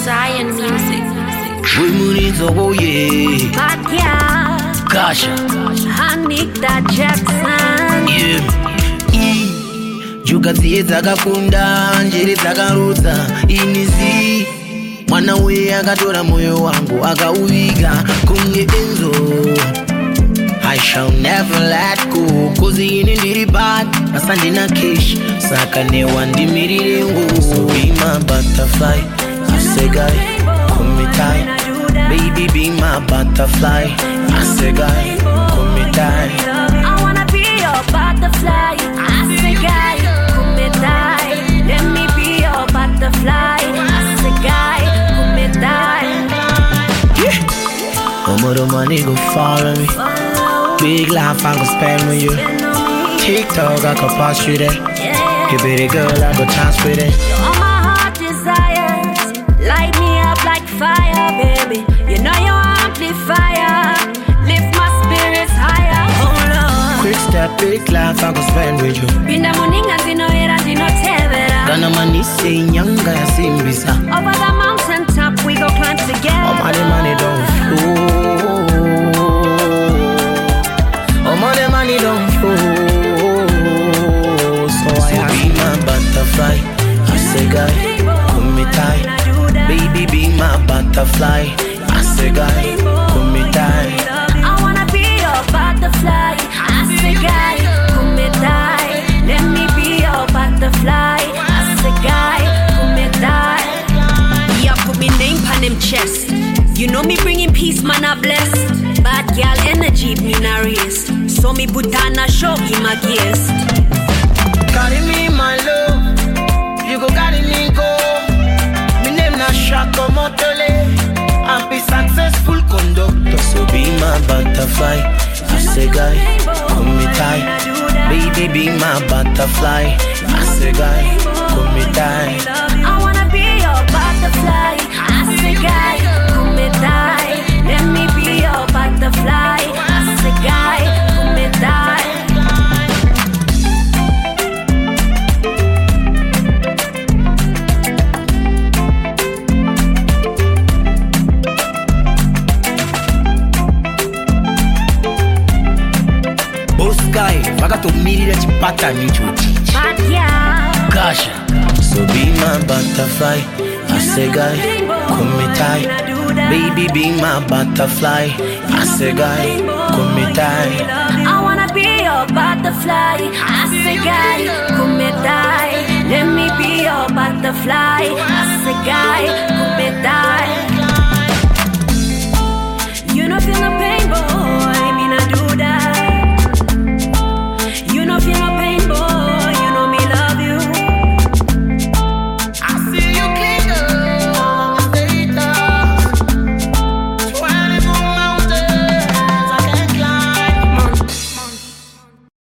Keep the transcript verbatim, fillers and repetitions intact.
Zion music. Remunizo, oh yeah. Bakia. Kasha. Anita Jackson. Yeah. Juga ziye zakakunda, njere zakarudza inizi. Mwana we akatora moyo wangu akauviga kunge Enzo. I shall never let go, cause ini ndiri bad asandina cash, saka newa ndimirire ngu. So be my butterfly, I say guy, come me tight. Baby be my butterfly, I say guy, come me tight. I wanna be your butterfly, I say guy, come me tight. Let me be your butterfly, I say guy, come me tight. Yeah. No more the money go follow me. Big life I go spend with you. TikTok I go pass you there. You be the girl I go chance with it. All my heart desires light me up like fire, baby. You know you're amplifier, lift my spirits higher. Hold on. Quick step, big life I go spend with you. Pinda muninga zino era zino tevera. Gana mani say nyanga ya simbisa. Over the mountain top we go climb together. All money money don't flow. All money money don't flow. So I be my butterfly, I say guy, come me tight. Baby be my butterfly, I say guy, come me tight. I wanna be your butterfly, I say guy, come me tight. Let me be your butterfly, I say guy, come me tight. Yeah, put me name on him chest. You know me bringing peace, man, I blessed. Bad girl energy, me na race. So me put on a show, him a guest. Carry me, my love, you go carry me go. Me name na Shako Motole, I'm be successful conductor. So be my butterfly, I say guy, come me tight. Baby be my butterfly, I say guy, come me tight. I wanna be your butterfly, I say guy, come me tight. Let me be your butterfly, I say guy, come me tight. Guy, vakatomira chipata nicho chichi. Kasha. So be my butterfly, I say guy, come me tight. Baby be my butterfly, I say guy, come me tight. I wanna be your butterfly, I say guy, come me tight. Let me be your butterfly, I say guy,